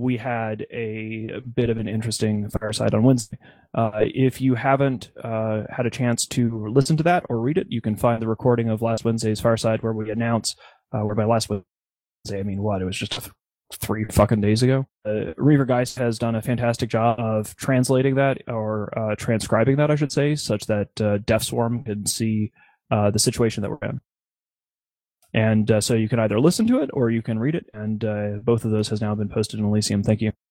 we had a bit of an interesting fireside on Wednesday. If you haven't had a chance to listen to that or read it, you can find the recording of last Wednesday's fireside where we announce, where by last Wednesday, I mean, what? It was just 3 fucking days ago. Reaver Geist has done a fantastic job of translating that, or transcribing that, I should say, such that Death Swarm can see the situation that we're in. And so you can either listen to it or you can read it, and both of those has now been posted in Elysium. Thank you.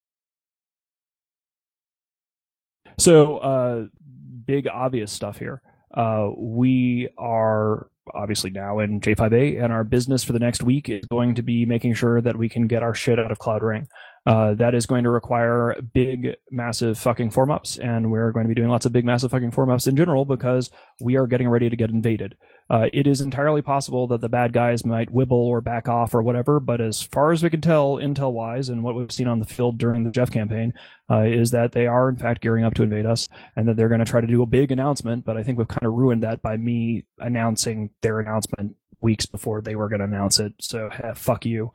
So big obvious stuff here. We are obviously now in J5A, and our business for the next week is going to be making sure that we can get our shit out of Cloud Ring. That is going to require big, massive fucking form-ups, and we're going to be doing lots of big, massive fucking form-ups in general because we are getting ready to get invaded. It is entirely possible that the bad guys might wibble or back off or whatever, but as far as we can tell, intel-wise, and what we've seen on the field during the Jeff campaign, is that they are, in fact, gearing up to invade us, and that they're going to try to do a big announcement, but I think we've kind of ruined that by me announcing their announcement weeks before they were going to announce it, so fuck you.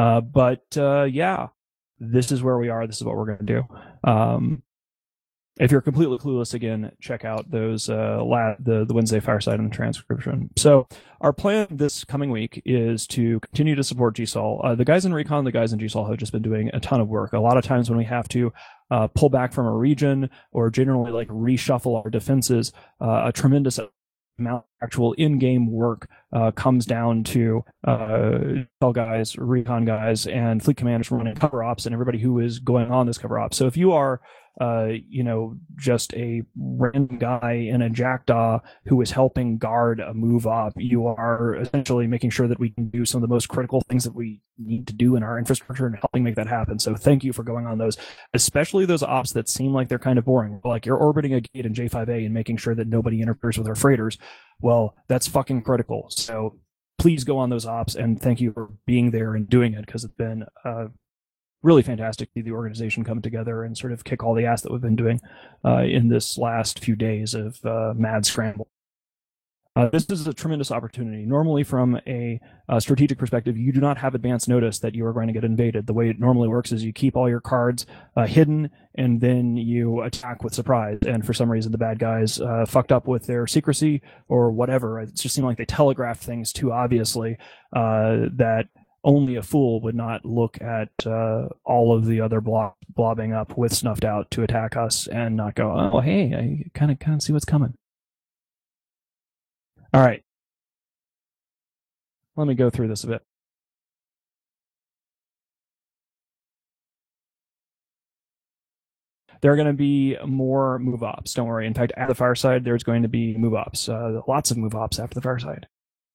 Yeah, this is where we are. This is what we're going to do. If you're completely clueless, again, check out those the Wednesday fireside and the transcription. So our plan this coming week is to continue to support GSOL. The guys in Recon, the guys in GSOL have just been doing a ton of work. A lot of times when we have to pull back from a region or generally like reshuffle our defenses, a tremendous amount of actual in-game work comes down to guys, recon guys, and fleet commanders running cover ops, and everybody who is going on this cover ops. So if you are just a random guy in a Jackdaw who is helping guard a move up, you are essentially making sure that we can do some of the most critical things that we need to do in our infrastructure and helping make that happen. So thank you for going on those, especially those ops that seem like they're kind of boring, like you're orbiting a gate in J5A and making sure that nobody interferes with our freighters. Well, that's fucking critical. So please go on those ops, and thank you for being there and doing it, because it's been really fantastic to see the organization come together and sort of kick all the ass that we've been doing in this last few days of mad scramble. This is a tremendous opportunity. Normally, from a strategic perspective, you do not have advance notice that you are going to get invaded. The way it normally works is you keep all your cards hidden, and then you attack with surprise. And for some reason, the bad guys fucked up with their secrecy or whatever. It just seemed like they telegraphed things too obviously that only a fool would not look at all of the other blobbing up with snuffed out to attack us and not go, oh, hey, I kind of see what's coming. All right. Let me go through this a bit. There are going to be more move ops. Don't worry. In fact, at the fireside, there's going to be move ops. Lots of move ops after the fireside.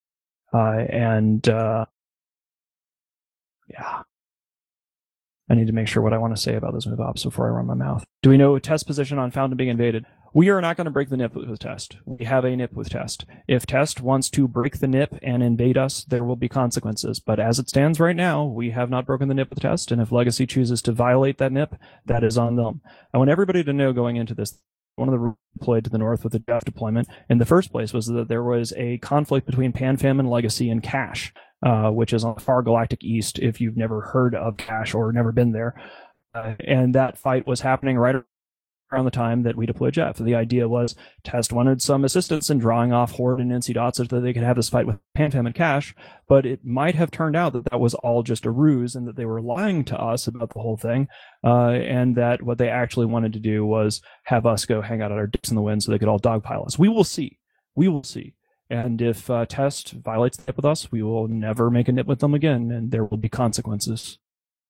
Yeah. I need to make sure what I want to say about those move ops before I run my mouth. Do we know a test position on Fountain being invaded? We are not going to break the NIP with Test. We have a NIP with Test. If Test wants to break the NIP and invade us, there will be consequences. But as it stands right now, we have not broken the NIP with Test. And if Legacy chooses to violate that NIP, that is on them. I want everybody to know going into this, one of the rules deployed to the north with the Jeff deployment in the first place was that there was a conflict between PanFam and Legacy and Cache, which is on the far galactic east if you've never heard of Cache or never been there. And that fight was happening right around the time that we deployed Jeff. The idea was Test wanted some assistance in drawing off Horde and NC Dot so that they could have this fight with PanFam and Cache, but it might have turned out that that was all just a ruse and that they were lying to us about the whole thing, and that what they actually wanted to do was have us go hang out at our dicks in the wind so they could all dogpile us. We will see. We will see. And if Test violates the NIP with us, we will never make a NIP with them again, and there will be consequences.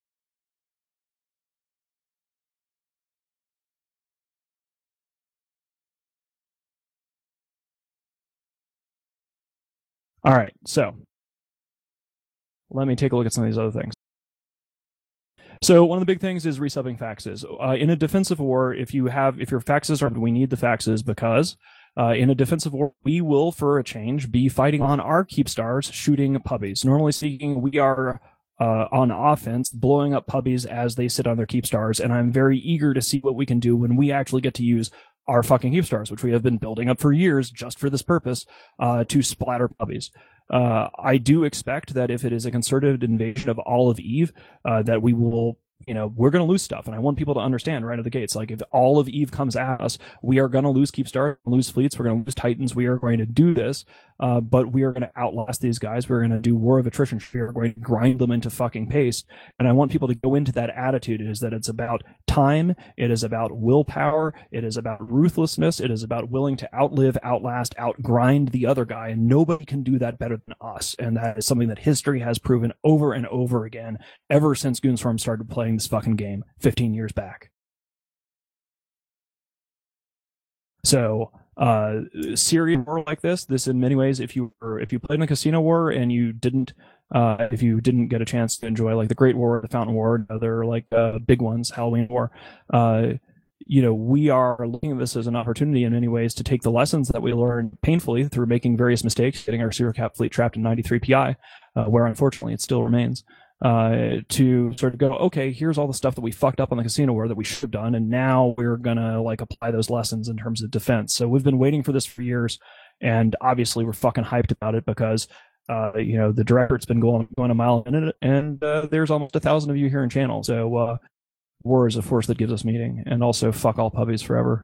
All right, so let me take a look at some of these other things. So one of the big things is resubbing faxes. In a defensive war, if your faxes are, we need the faxes because in a defensive war, we will, for a change, be fighting on our keep stars, shooting puppies. Normally speaking, we are on offense, blowing up puppies as they sit on their keep stars, and I'm very eager to see what we can do when we actually get to use our fucking keep stars, which we have been building up for years just for this purpose, to splatter puppies. I do expect that if it is a concerted invasion of all of Eve, that we will we're going to lose stuff. And I want people to understand right at the gates, like if all of EVE comes at us, we are going to lose Keep Stars, lose fleets, we're going to lose Titans. We are going to do this, but we are going to outlast these guys. We're going to do war of attrition. We're going to grind them into fucking paste. And I want people to go into that attitude, is that it's about time. It is about willpower. It is about ruthlessness. It is about willing to outlive, outlast, outgrind the other guy. And nobody can do that better than us. And that is something that history has proven over and over again ever since Goonswarm started playing this fucking game 15 years back. So Syrian war like this in many ways, if you played in a casino war and you didn't get a chance to enjoy like the Great War, the Fountain War, and other like big ones, Halloween War, we are looking at this as an opportunity in many ways to take the lessons that we learned painfully through making various mistakes, getting our Zero Cap fleet trapped in 93 PI, where unfortunately it still remains. To sort of go, okay, here's all the stuff that we fucked up on the casino war that we should have done, and now we're gonna like apply those lessons in terms of defense. So we've been waiting for this for years, and obviously we're fucking hyped about it because the director's been going a mile a minute, and there's almost 1,000 of you here in channel. So war is a force that gives us meaning, and also fuck all puppies forever.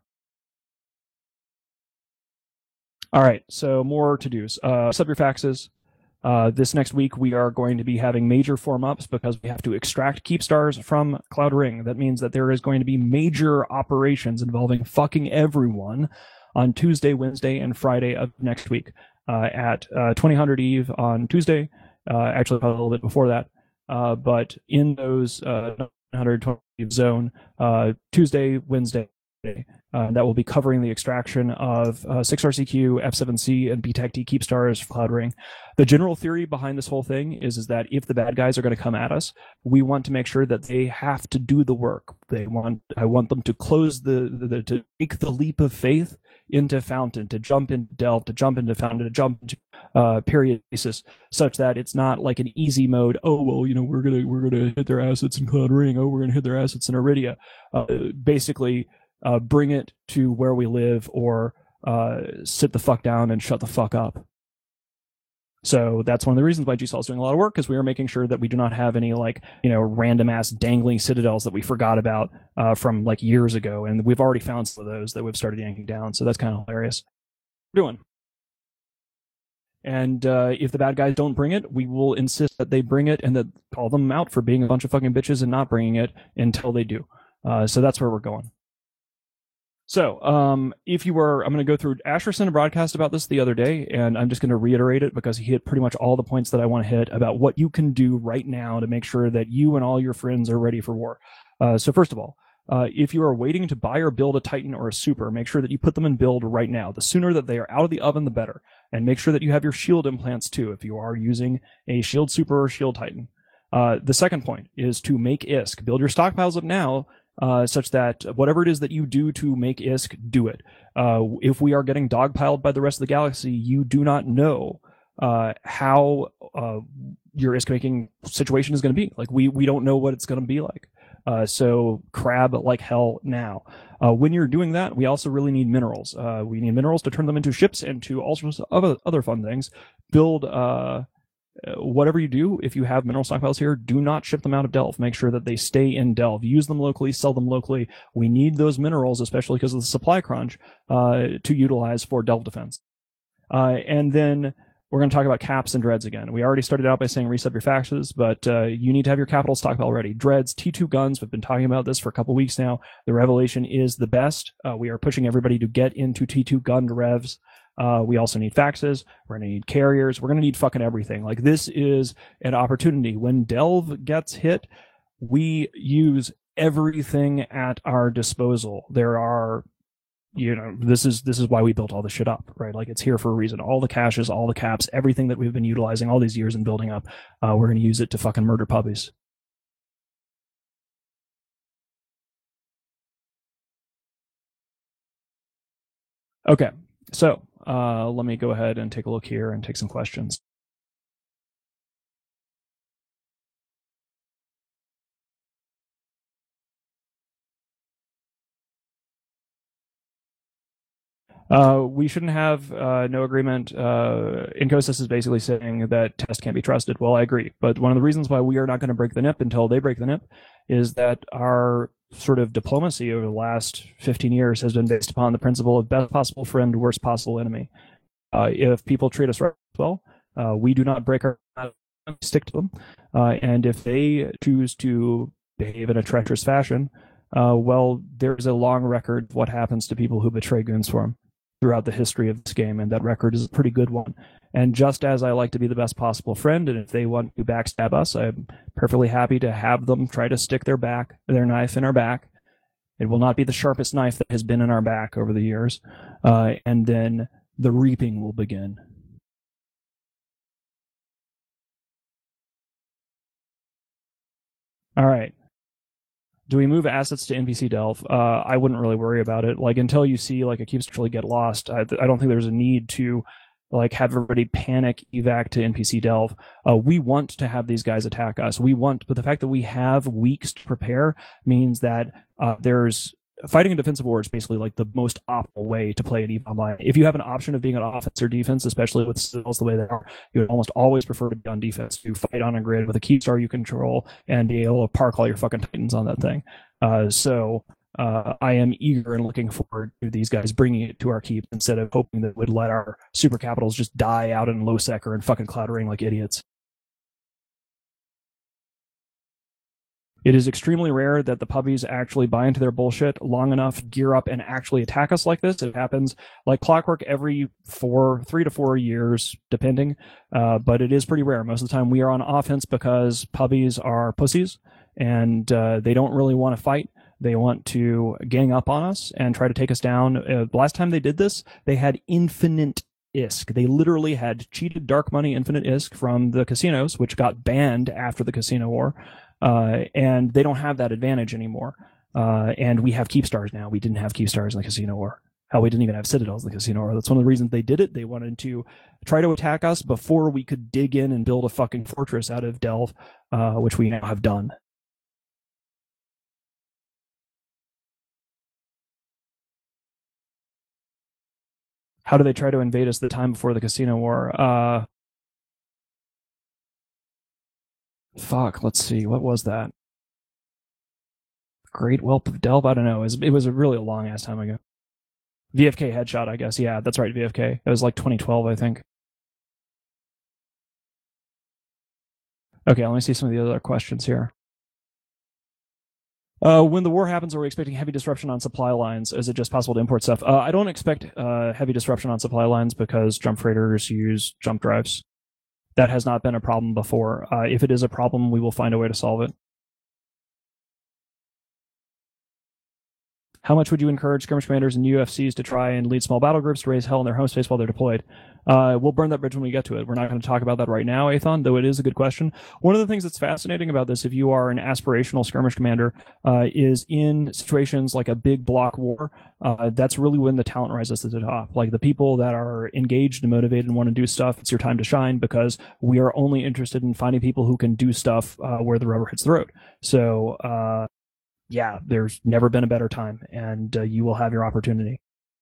All right, so more to-dos. Sub your faxes. This next week, we are going to be having major form-ups because we have to extract Keep Stars from Cloud Ring. That means that there is going to be major operations involving fucking everyone on Tuesday, Wednesday, and Friday of next week at 2000 EVE on Tuesday. Actually, probably a little bit before that. But in those 120 EVE zone, Tuesday, Wednesday, that will be covering the extraction of 6RCQ, F7C, and BTEC-D Keep Stars for Cloud Ring. The general theory behind this whole thing is that if the bad guys are going to come at us, we want to make sure that they have to do the work. I want them to close to take the leap of faith into Fountain, to jump into Delve, to jump into Fountain, to jump into period basis, such that it's not like an easy mode. Oh well, we're gonna hit their assets in Cloud Ring. Oh, we're gonna hit their assets in Iridia. Basically. Bring it to where we live, or sit the fuck down and shut the fuck up. So that's one of the reasons why GSOL is doing a lot of work, because we are making sure that we do not have any random ass dangling citadels that we forgot about from like years ago, and we've already found some of those that we've started yanking down. So that's kind of hilarious. What we're doing. And if the bad guys don't bring it, we will insist that they bring it, and that call them out for being a bunch of fucking bitches and not bringing it until they do. So that's where we're going. So, I'm going to go through, Asher sent a broadcast about this the other day, and I'm just going to reiterate it because he hit pretty much all the points that I want to hit about what you can do right now to make sure that you and all your friends are ready for war. So first of all, if you are waiting to buy or build a Titan or a Super, make sure that you put them in build right now. The sooner that they are out of the oven, the better. And make sure that you have your shield implants too, if you are using a Shield Super or Shield Titan. The second point is to make ISK. Build your stockpiles up now, such that whatever it is that you do to make ISK, do it. If we are getting dogpiled by the rest of the galaxy, you do not know how your ISK making situation is going to be. Like we don't know what it's going to be like. So crab like hell now. When you're doing that, we also really need minerals. We need minerals to turn them into ships and to all sorts of other fun things. Build whatever you do, if you have mineral stockpiles here, do not ship them out of Delve. Make sure that they stay in Delve. Use them locally, sell them locally. We need those minerals, especially because of the supply crunch, to utilize for Delve defense. And then we're going to talk about caps and dreads again. We already started out by saying reset your faxes, but you need to have your capital stockpile ready. Dreads, T2 guns, we've been talking about this for a couple weeks now. The Revelation is the best. We are pushing everybody to get into T2 gun revs. We also need faxes. We're going to need carriers. We're going to need fucking everything. Like, this is an opportunity. When Delve gets hit, we use everything at our disposal. There are, this is why we built all this shit up, right? Like, it's here for a reason. All the caches, all the caps, everything that we've been utilizing all these years and building up, we're going to use it to fucking murder puppies. Okay, so let me go ahead and take a look here and take some questions. We shouldn't have no agreement. Incosys is basically saying that test can't be trusted. Well, I agree. But one of the reasons why we are not going to break the NIP until they break the NIP is that our sort of diplomacy over the last 15 years has been based upon the principle of best possible friend, worst possible enemy. If people treat us right, well, we do not break our stick to them. And if they choose to behave in a treacherous fashion, well, there's a long record of what happens to people who betray Goonswarm throughout the history of this game, and that record is a pretty good one. And just as I like to be the best possible friend, and if they want to backstab us, I'm perfectly happy to have them try to stick their knife in our back. It will not be the sharpest knife that has been in our back over the years. And then the reaping will begin. All right. Do we move assets to NPC Delve? I wouldn't really worry about it. Like until you see like a keeps actually get lost, I don't think there's a need to like have everybody panic evac to NPC Delve. We want to have these guys attack us. But the fact that we have weeks to prepare means that there's fighting a defensive war is basically like the most optimal way to play an EVE Online. If you have an option of being on offense or defense, especially with stills the way they are, you would almost always prefer to be on defense, to fight on a grid with a Keepstar you control and be able to park all your fucking Titans on that thing. So I am eager and looking forward to these guys bringing it to our keep instead of hoping that we'd let our super capitals just die out in low sec or in fucking Cloud Ring like idiots. It is extremely rare that the puppies actually buy into their bullshit long enough, gear up, and actually attack us like this. It happens like clockwork every 3 to 4 years, depending. But it is pretty rare. Most of the time we are on offense because puppies are pussies and they don't really want to fight. They want to gang up on us and try to take us down. The last time they did this, they had infinite ISK. They literally had cheated dark money infinite ISK from the casinos, which got banned after the casino war. And they don't have that advantage anymore. And we have Keepstars now. We didn't have Keepstars in the casino war. Hell, we didn't even have Citadels in the casino war. That's one of the reasons they did it. They wanted to try to attack us before we could dig in and build a fucking fortress out of Delve, which we now have done. How do they try to invade us the time before the casino war? Fuck, let's see. What was that? Great Whelp of Delve? I don't know. It was a really long ass time ago. VFK headshot, I guess. Yeah, that's right, VFK. It was like 2012, I think. Okay, let me see some of the other questions here. When the war happens, are we expecting heavy disruption on supply lines? Is it just possible to import stuff? I don't expect heavy disruption on supply lines because jump freighters use jump drives. That has not been a problem before. If it is a problem, we will find a way to solve it. How much would you encourage skirmish commanders and UFCs to try and lead small battle groups to raise hell in their home space while they're deployed? We'll burn that bridge when we get to it. We're not going to talk about that right now, Athon, though it is a good question. One of the things that's fascinating about this, if you are an aspirational skirmish commander, is in situations like a big block war, that's really when the talent rises to the top. Like the people that are engaged and motivated and want to do stuff, it's your time to shine because we are only interested in finding people who can do stuff where the rubber hits the road. So, yeah, there's never been a better time, and you will have your opportunity.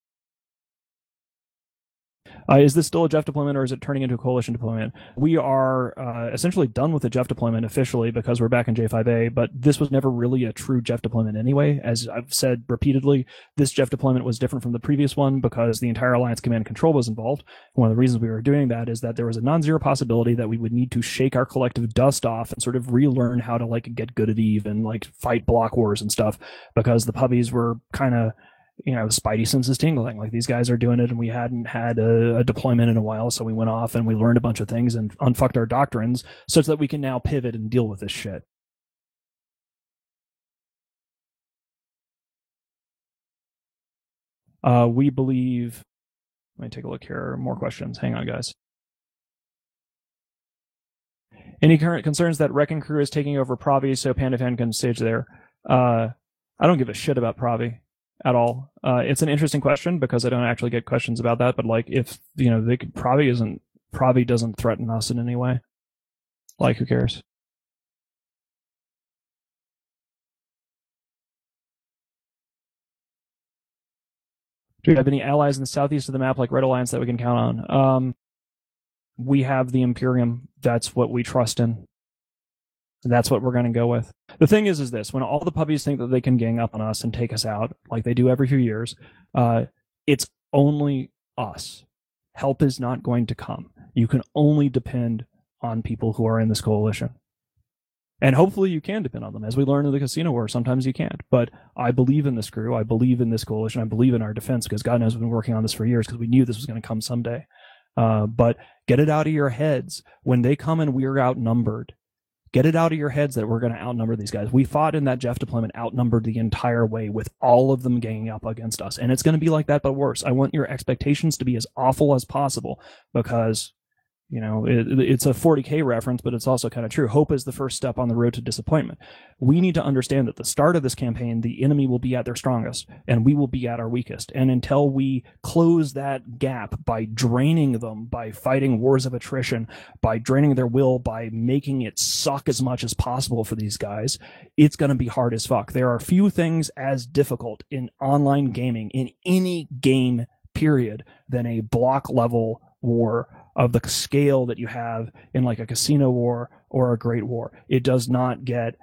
Is this still a Jeff deployment, or is it turning into a coalition deployment? We are essentially done with the Jeff deployment officially because we're back in J5A, but this was never really a true Jeff deployment anyway. As I've said repeatedly, this Jeff deployment was different from the previous one because the entire Alliance command and control was involved. One of the reasons we were doing that is that there was a non-zero possibility that we would need to shake our collective dust off and sort of relearn how to like get good at EVE and like fight block wars and stuff because the puppies were kind of, you know, spidey senses tingling. Like these guys are doing it and we hadn't had a deployment in a while, so we went off and we learned a bunch of things and unfucked our doctrines such that we can now pivot and deal with this shit. We believe, let me take a look here. More questions. Hang on, guys. Any current concerns that Wrecking Crew is taking over Pravi so PandaFan can stage there? I don't give a shit about Pravi at all. It's an interesting question because I don't actually get questions about that. But like, if you know, they could, Pravi doesn't threaten us in any way. Like, who cares? Do we have any allies in the southeast of the map, like Red Alliance, that we can count on? We have the Imperium. That's what we trust in. That's what we're going to go with. The thing is this: when all the puppies think that they can gang up on us and take us out, like they do every few years, it's only us. Help is not going to come. You can only depend on people who are in this coalition. And hopefully you can depend on them. As we learned in the casino war, sometimes you can't. But I believe in this crew. I believe in this coalition. I believe in our defense, because God knows we've been working on this for years, because we knew this was going to come someday. But get it out of your heads. When they come and we're outnumbered, get it out of your heads that we're going to outnumber these guys. We fought in that Jeff deployment outnumbered the entire way, with all of them ganging up against us. And it's going to be like that, but worse. I want your expectations to be as awful as possible, because it's a 40K reference, but it's also kind of true. Hope is the first step on the road to disappointment. We need to understand that the start of this campaign, the enemy will be at their strongest and we will be at our weakest. And until we close that gap by draining them, by fighting wars of attrition, by draining their will, by making it suck as much as possible for these guys, it's going to be hard as fuck. There are few things as difficult in online gaming, in any game period, than a block level war of the scale that you have in like a casino war or a great war. It does not get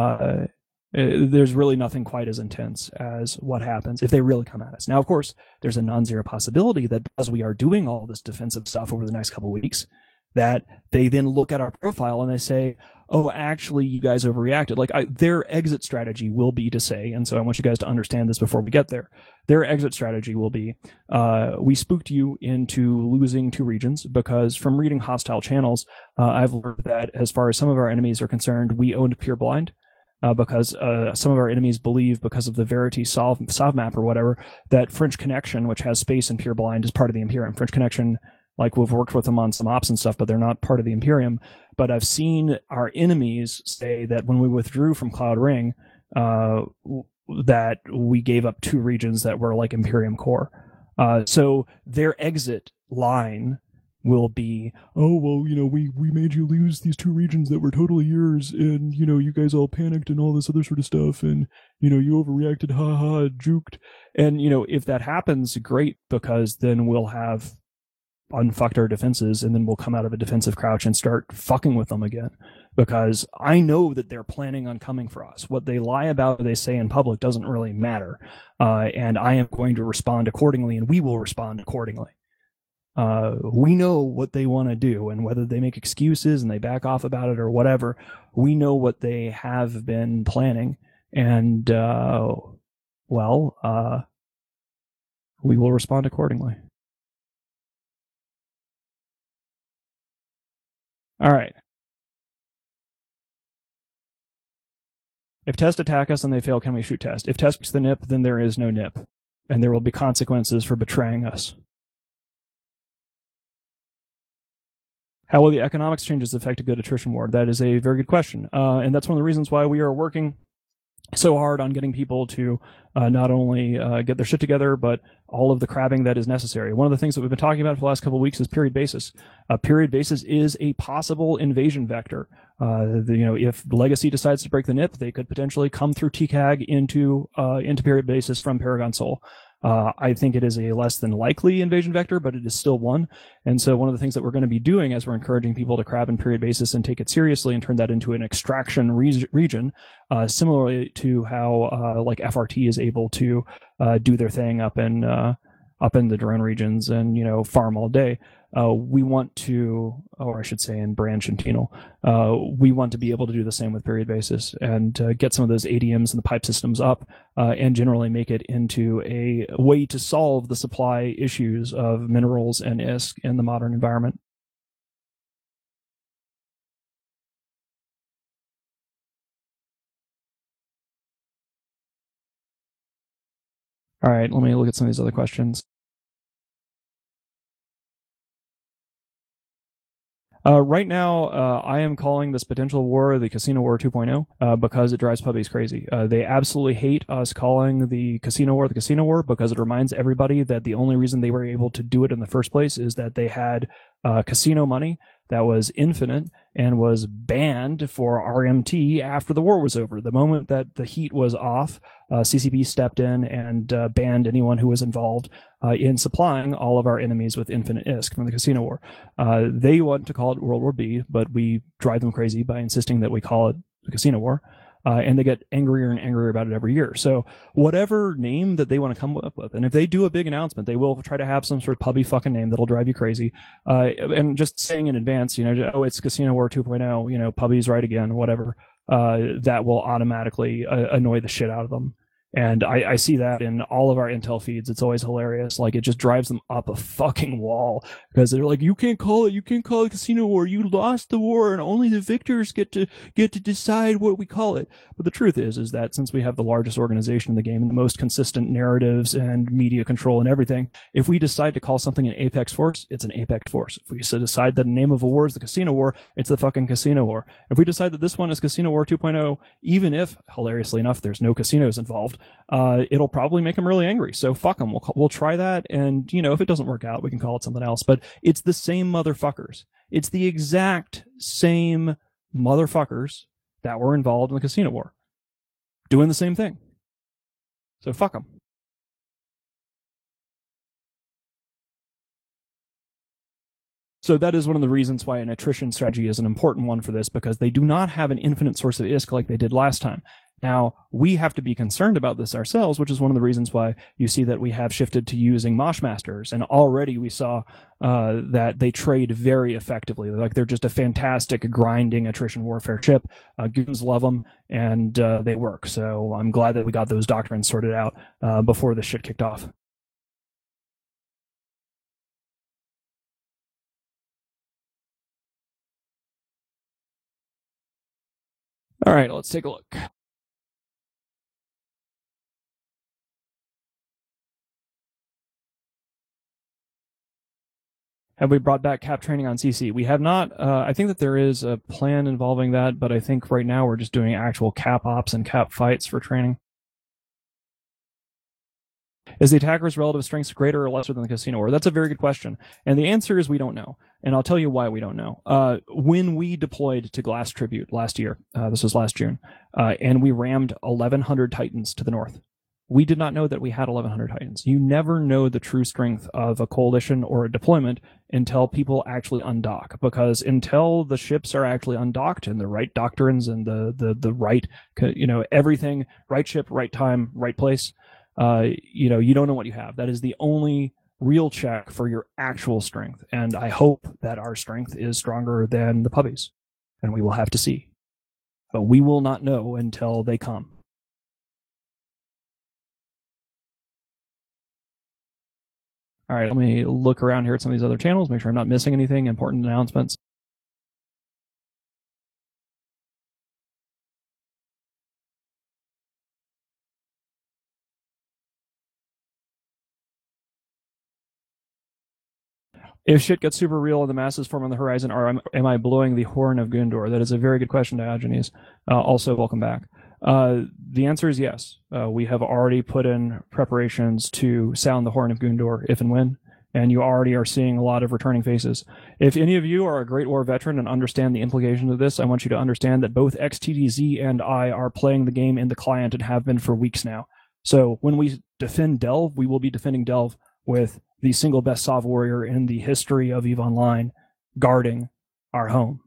there's really nothing quite as intense as what happens if they really come at us. Now, of course, there's a non-zero possibility that as we are doing all this defensive stuff over the next couple of weeks, that they then look at our profile and they say, oh, actually, you guys overreacted. Like their exit strategy will be to say, and so I want you guys to understand this before we get there. Their exit strategy will be, we spooked you into losing 2 regions, because from reading hostile channels, I've learned that as far as some of our enemies are concerned, we owned Pure Blind. Because some of our enemies believe, because of the Verity Sov map or whatever, that French Connection, which has space in Pure Blind, is part of the Imperium. French Connection, like we've worked with them on some ops and stuff, but they're not part of the Imperium. But I've seen our enemies say that when we withdrew from Cloud Ring, that we gave up 2 regions that were like Imperium core. So their exit line will be, oh, well, we made you lose these 2 regions that were totally yours, and, you guys all panicked and all this other sort of stuff, and, you overreacted, juked. And, if that happens, great, because then we'll have unfucked our defenses, and then we'll come out of a defensive crouch and start fucking with them again, because I know that they're planning on coming for us. What they lie about, they say in public, doesn't really matter, and I am going to respond accordingly, and we will respond accordingly. We know what they want to do, and whether they make excuses and they back off about it or whatever, we know what they have been planning, and we will respond accordingly. All right. If Test attack us and they fail, can we shoot Test? If Test gets the nip, then there is no nip, and there will be consequences for betraying us. How will the economics changes affect a good attrition war? That is a very good question, and that's one of the reasons why we are working so hard on getting people to not only get their shit together, but all of the crabbing that is necessary. One of the things that we've been talking about for the last couple of weeks is period basis. Period basis is a possible invasion vector. If Legacy decides to break the nip, they could potentially come through TCAG into period basis from Paragon Soul. I think it is a less than likely invasion vector, but it is still one. And so one of the things that we're going to be doing as we're encouraging people to crab in period basis and take it seriously and turn that into an extraction region, similarly to how like FRT is able to do their thing up in the drone regions and farm all day. We want to, or I should say in Branch and Tenal, we want to be able to do the same with period basis and get some of those ADMs and the pipe systems up and generally make it into a way to solve the supply issues of minerals and ISK in the modern environment. All right, let me look at some of these other questions. Right now, I am calling this potential war the Casino War 2.0 because it drives puppies crazy. They absolutely hate us calling the Casino War because it reminds everybody that the only reason they were able to do it in the first place is that they had casino money that was infinite and was banned for RMT after the war was over. The moment that the heat was off, CCP stepped in and banned anyone who was involved in supplying all of our enemies with infinite ISK from the Casino War. They want to call it World War B, but we drive them crazy by insisting that we call it the Casino War. And they get angrier and angrier about it every year. So whatever name that they want to come up with, and if they do a big announcement, they will try to have some sort of pubby fucking name that'll drive you crazy. And just saying in advance, oh, it's Casino War 2.0, pubby's right again, whatever, that will automatically annoy the shit out of them. And I see that in all of our intel feeds. It's always hilarious. Like, it just drives them up a fucking wall because they're like, you can't call it Casino War. You lost the war and only the victors get to decide what we call it. But the truth is that since we have the largest organization in the game and the most consistent narratives and media control and everything, if we decide to call something an Apex Force, it's an Apex Force. If we decide that the name of a war is the Casino War, it's the fucking Casino War. If we decide that this one is Casino War 2.0, even if, hilariously enough, there's no casinos involved, it'll probably make them really angry. So fuck them. We'll try that. And, if it doesn't work out, we can call it something else. But it's the same motherfuckers. It's the exact same motherfuckers that were involved in the Casino War doing the same thing. So fuck them. So that is one of the reasons why an attrition strategy is an important one for this, because they do not have an infinite source of ISK like they did last time. Now, we have to be concerned about this ourselves, which is one of the reasons why you see that we have shifted to using Moshmasters. And already we saw that they trade very effectively. Like, they're just a fantastic grinding attrition warfare chip. Goons love them, and they work. So I'm glad that we got those doctrines sorted out before this shit kicked off. All right, let's take a look. Have we brought back cap training on CC? We have not. I think that there is a plan involving that, but I think right now we're just doing actual cap ops and cap fights for training. Is the attacker's relative strength greater or lesser than the Casino War? That's a very good question. And the answer is we don't know. And I'll tell you why we don't know. When we deployed to Glass Tribute last year, this was last June, and we rammed 1,100 Titans to the north, we did not know that we had 1,100 Titans. You never know the true strength of a coalition or a deployment until people actually undock, because until the ships are actually undocked and the right doctrines and the right, everything, right ship, right time, right place, you don't know what you have. That is the only real check for your actual strength. And I hope that our strength is stronger than the puppies, and we will have to see. But we will not know until they come. All right, let me look around here at some of these other channels, make sure I'm not missing anything, important announcements. If shit gets super real and the masses form on the horizon, am I blowing the horn of Gondor? That is a very good question, Diogenes. Also, welcome back. The answer is yes. We have already put in preparations to sound the horn of Gondor if and when, and you already are seeing a lot of returning faces. If any of you are a Great War veteran and understand the implications of this, I want you to understand that both XTDZ and I are playing the game in the client and have been for weeks now. So when we defend Delve, we will be defending Delve with the single best Sov warrior in the history of EVE Online guarding our home.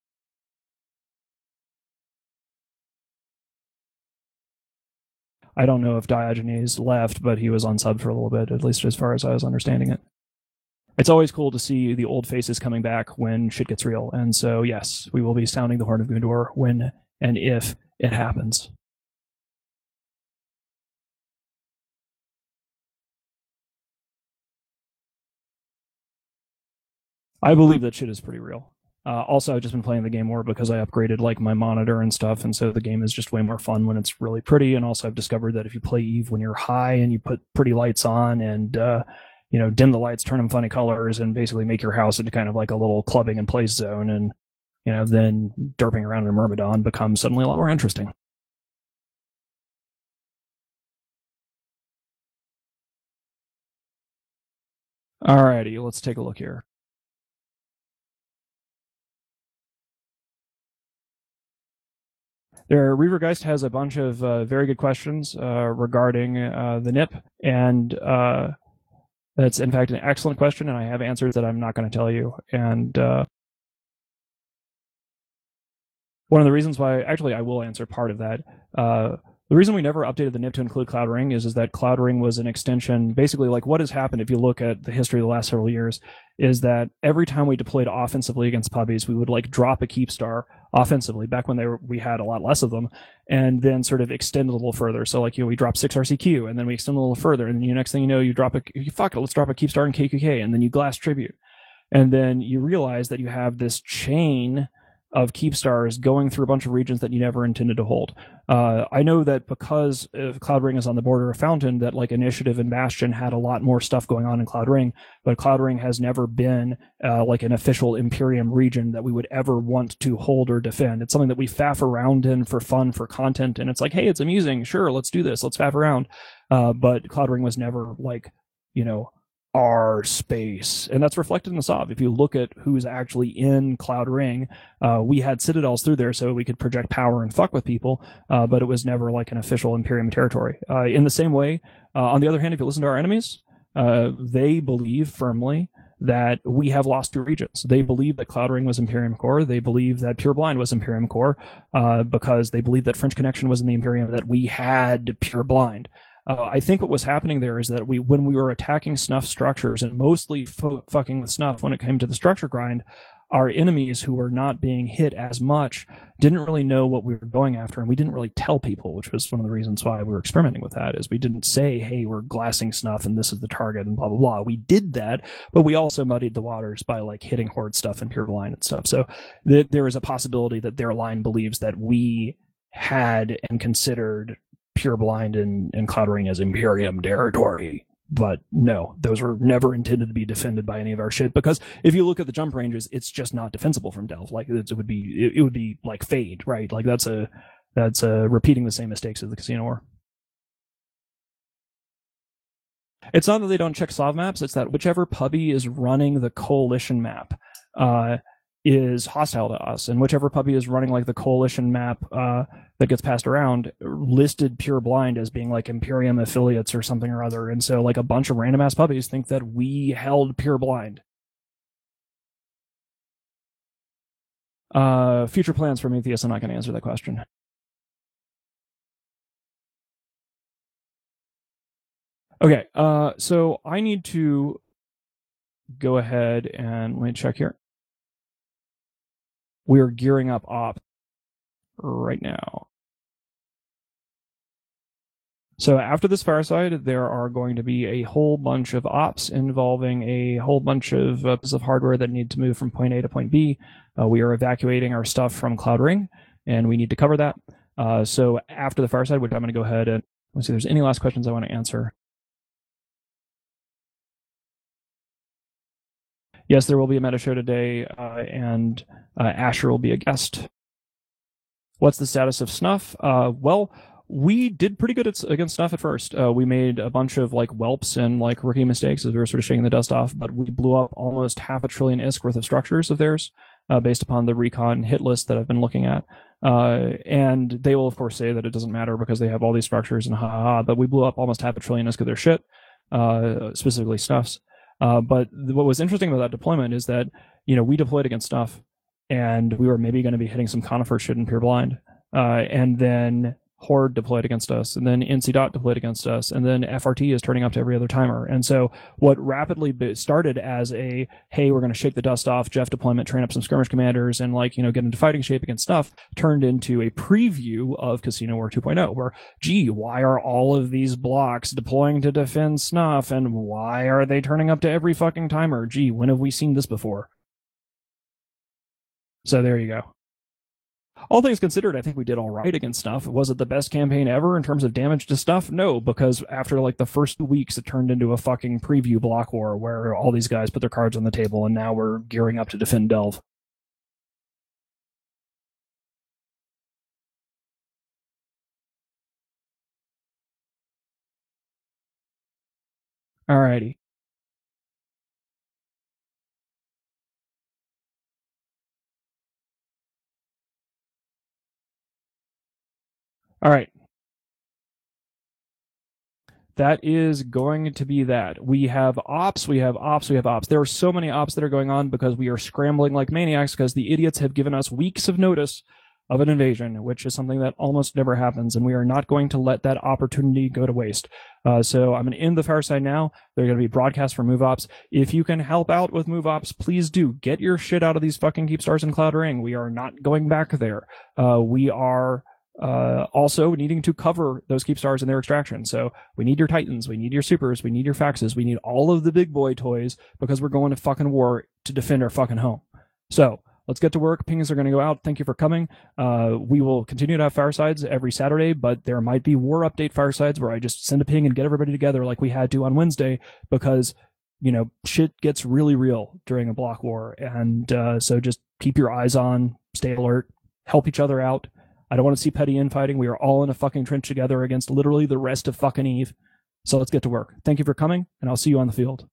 I don't know if Diogenes left, but he was on sub for a little bit, at least as far as I was understanding it. It's always cool to see the old faces coming back when shit gets real. And so, yes, we will be sounding the horn of Gondor when and if it happens. I believe that shit is pretty real. Also, I've just been playing the game more because I upgraded like my monitor and stuff, and so the game is just way more fun when it's really pretty. And also, I've discovered that if you play EVE when you're high and you put pretty lights on and dim the lights, turn them funny colors, and basically make your house into kind of like a little clubbing and place zone, and then derping around in Myrmidon becomes suddenly a lot more interesting. Alrighty, let's take a look here. Reavergeist has a bunch of very good questions regarding the NIP, and that's in fact an excellent question, and I have answers that I'm not going to tell you. And one of the reasons why, actually, I will answer part of that. The reason we never updated the NIP to include Cloud Ring is that Cloud Ring was an extension. Basically, like what has happened if you look at the history of the last several years is that every time we deployed offensively against puppies, we would like drop a keep star offensively back when we had a lot less of them, and then sort of extend a little further. So like, we drop 6 RCQ and then we extend a little further, and then next thing you know, you drop let's drop a keep star in KQK, and then you glass tribute. And then you realize that you have this chain of keep stars going through a bunch of regions that you never intended to hold. I know that because Cloud Ring is on the border of Fountain, that like Initiative and Bastion had a lot more stuff going on in Cloud Ring, but Cloud Ring has never been like an official Imperium region that we would ever want to hold or defend. It's something that we faff around in for fun, for content, and it's like, hey, it's amusing, sure, let's do this, let's faff around. But Cloud Ring was never like, our space, and that's reflected in the SOV. If you look at who's actually in Cloud Ring, we had citadels through there so we could project power and fuck with people, but it was never like an official Imperium territory. In the same way, on the other hand, if you listen to our enemies, they believe firmly that we have lost 2 regions. They believe that Cloud Ring was Imperium Core. They believe that Pure Blind was Imperium Core, because they believe that French Connection was in the Imperium, that we had Pure Blind. I think what was happening there is that when we were attacking Snuff structures, and mostly fucking with Snuff when it came to the structure grind, our enemies who were not being hit as much didn't really know what we were going after, and we didn't really tell people, which was one of the reasons why we were experimenting with that, is we didn't say, hey, we're glassing Snuff and this is the target and blah, blah, blah. We did that, but we also muddied the waters by like hitting Horde stuff and Pure Blind and stuff. So there is a possibility that their line believes that we had and considered Pure Blind and Cloud Ring as Imperium territory. But no, those were never intended to be defended by any of our shit, because if you look at the jump ranges, it's just not defensible from Delve. Like it would be like Fade, right? Like that's repeating the same mistakes as the Casino War. It's not that they don't check SOV maps, it's that whichever puppy is running the coalition map is hostile to us, and whichever puppy is running like the coalition map that gets passed around listed Pure Blind as being like Imperium affiliates or something or other, and so like a bunch of random ass puppies think that we held Pure Blind. Future plans for Prometheus, I'm not going to answer that question. Okay, so I need to go ahead and let me check here. We are gearing up ops right now. So after this Fireside, there are going to be a whole bunch of ops involving a whole bunch of pieces of hardware that need to move from point A to point B. We are evacuating our stuff from Cloud Ring, and we need to cover that. So after the Fireside, which I'm going to go ahead and let's see if there's any last questions I want to answer. Yes, there will be a meta show today, and Asher will be a guest. What's the status of Snuff? Well, we did pretty good against Snuff at first. We made a bunch of like whelps and like rookie mistakes as we were sort of shaking the dust off, but we blew up almost 500 billion ISK worth of structures of theirs, based upon the recon hit list that I've been looking at. And they will of course say that it doesn't matter because they have all these structures and but we blew up almost 500 billion ISK of their shit, specifically Snuff's. But what was interesting about that deployment is that, we deployed against Snuff, and we were maybe going to be hitting some Conifer shit in Pure Blind. And then Horde deployed against us, and then NC Dot deployed against us, and then FRT is turning up to every other timer. And so what rapidly started as a, hey, we're going to shake the dust off Jeff deployment, train up some skirmish commanders, and get into fighting shape against stuff, turned into a preview of Casino War 2.0, where, gee, why are all of these blocks deploying to defend Snuff, and why are they turning up to every fucking timer? Gee, when have we seen this before? So there you go. All things considered, I think we did all right against Snuff. Was it the best campaign ever in terms of damage to stuff? No, because after like the first 2 weeks, it turned into a fucking preview block war where all these guys put their cards on the table, and now we're gearing up to defend Delve. Alrighty. All right. That is going to be that. We have ops, we have ops, we have ops. There are so many ops that are going on because we are scrambling like maniacs because the idiots have given us weeks of notice of an invasion, which is something that almost never happens, and we are not going to let that opportunity go to waste. So I'm going to end the fireside now. They're going to be broadcasts for MoveOps. If you can help out with MoveOps, please do. Get your shit out of these fucking Keepstars and Cloud Ring. We are not going back there. We are also needing to cover those Keepstars and their extraction. So we need your Titans, we need your Supers, we need your Faxes, we need all of the big boy toys, because we're going to fucking war to defend our fucking home. So let's get to work. Pings are going to go out. Thank you for coming. We will continue to have firesides every Saturday, but there might be war update firesides where I just send a ping and get everybody together like we had to on Wednesday, because, you know, shit gets really real during a block war. And so just keep your eyes on, stay alert, help each other out. I don't want to see petty infighting. We are all in a fucking trench together against literally the rest of fucking Eve. So let's get to work. Thank you for coming, and I'll see you on the field.